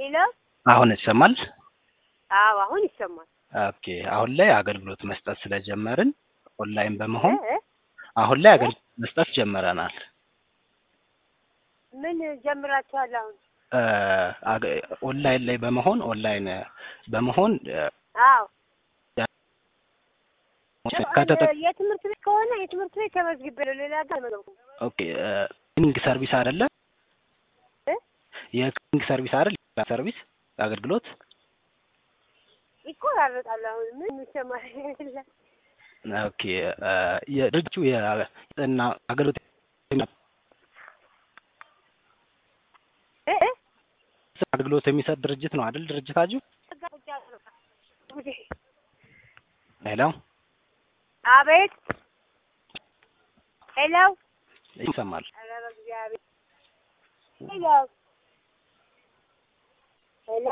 ሄሎ አሁን ይሰማል? አዎ አሁን ይሰማል። ኦኬ አሁን ላይ አገልግሎት መስጠት ስለጀመርን ኦንላይን በመሆን አሁን ላይ አገልግሎት መስጠት ጀምረናል። ምን ጀምራችኋል አሁን? ኦንላይን ላይ በመሆን አዎ የትምህርት ቤት ከሆነ የትምህርት ቤት ተመዝግቤያለሁ። ሌላ ጋር አልመዘገብኩም። ኦኬ ክሊኒንግ ሰርቪስ አይደለ? የክሊኒንግ ሰርቪስ አይደል? ሰርቪስ አገልግሎት ይቆራረጣል። አሁን ምን ይሰማል? ኦኬ የድርጅቱ የጤና አገልግሎት አገልግሎት የሚሰጥ ድርጅት ነው አይደል? ድርጅታችሁ? ሄሎ አቤት። ሄሎ ይሰማል? ሄሎ